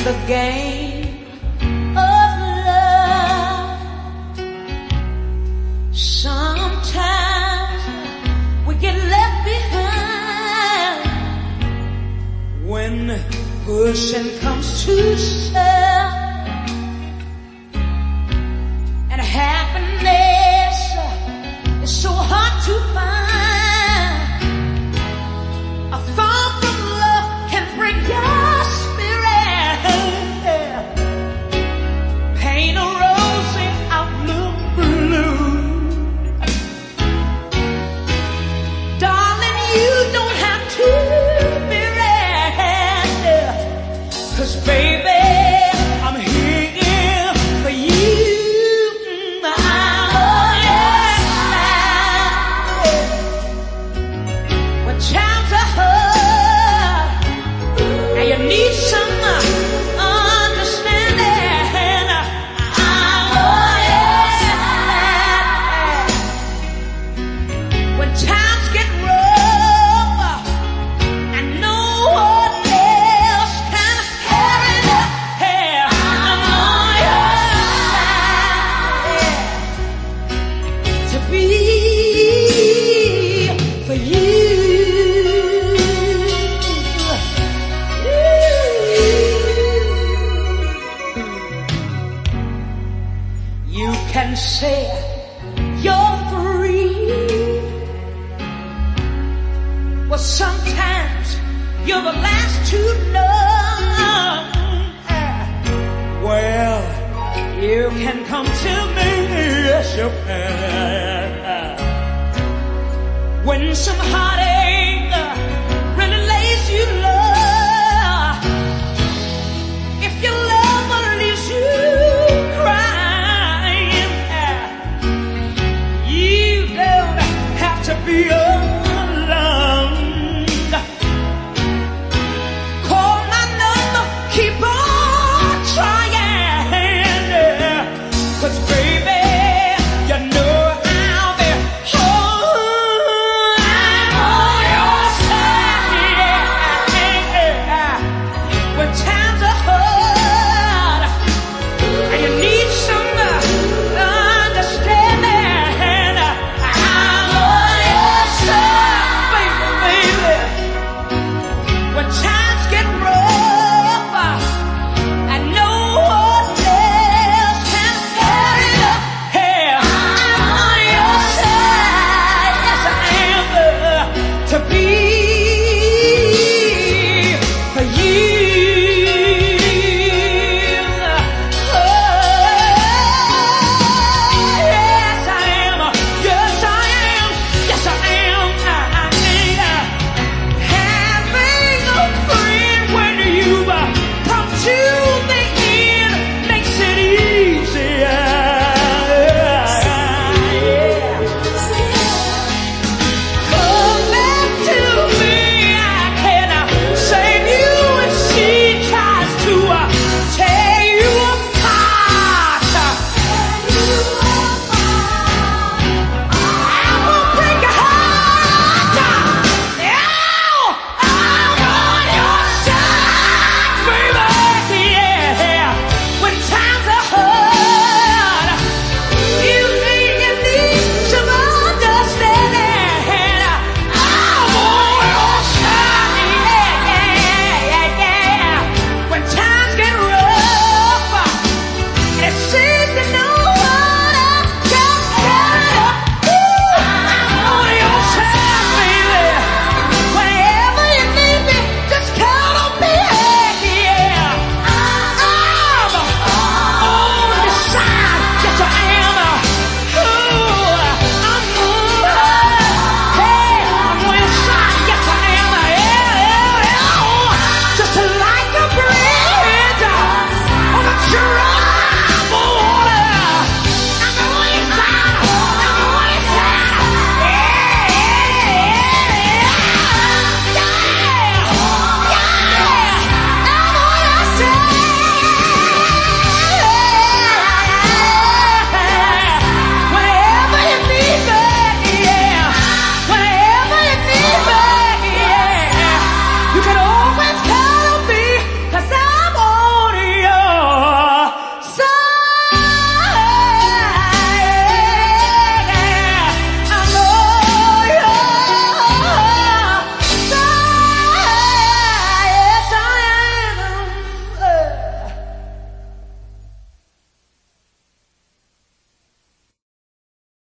the game of love. Sometimes we get left behind when pushing comes to shove, and happiness is so hard to find. A fall from love can break your spirit, paint a rosy outlook blue. Darling, you don't have to be red, 'cause baby, I'm here for you. When times are hard and you need some understanding, when times get rough and no one else can carry the hair, I'm on your side to be for you. You can say you're free, well, sometimes you're the last to know. Well, you can come to me, yes you can, when some heartache